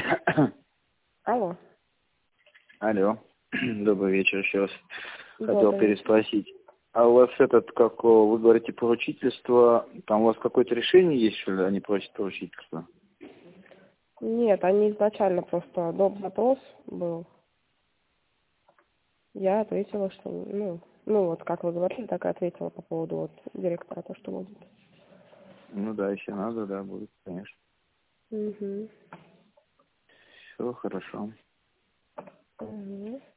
Алло. Алло. Добрый вечер еще раз. Хотел Добрый вечер. переспросить. А у вас вы говорите, поручительство, там у вас какое-то решение есть, что ли, они просят поручительство? Нет, они изначально просто доп. Запрос был. Я ответила, что, вот как вы говорили, так и ответила по поводу директора, то, что будет. Ну да, если надо, да, будет, конечно. Угу. Все хорошо. Угу.